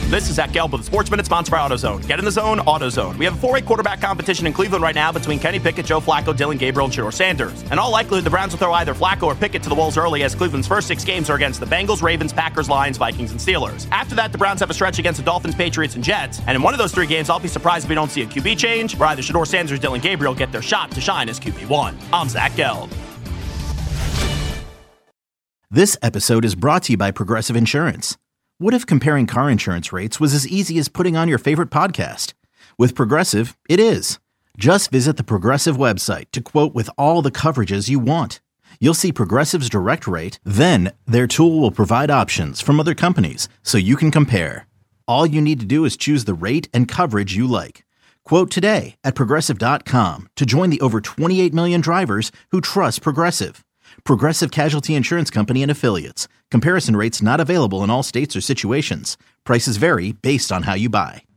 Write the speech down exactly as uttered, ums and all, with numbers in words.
This is Zach Gelb with the Sports Minute, sponsored by AutoZone. Get in the zone, AutoZone. We have a four-way quarterback competition in Cleveland right now between Kenny Pickett, Joe Flacco, Dylan Gabriel, and Shedeur Sanders. In all likelihood, the Browns will throw either Flacco or Pickett to the Wolves early, as Cleveland's first six games are against the Bengals, Ravens, Packers, Lions, Vikings, and Steelers. After that, the Browns have a stretch against the Dolphins, Patriots, and Jets. And in one of those three games, I'll be surprised if we don't see a Q B change, where either Shedeur Sanders or Dylan Gabriel get their shot to shine as Q B one. I'm Zach Gelb. This episode is brought to you by Progressive Insurance. What if comparing car insurance rates was as easy as putting on your favorite podcast? With Progressive, it is. Just visit the Progressive website to quote with all the coverages you want. You'll see Progressive's direct rate, then their tool will provide options from other companies so you can compare. All you need to do is choose the rate and coverage you like. Quote today at Progressive dot com to join the over twenty-eight million drivers who trust Progressive. Progressive Casualty Insurance Company and Affiliates. Comparison rates not available in all states or situations. Prices vary based on how you buy.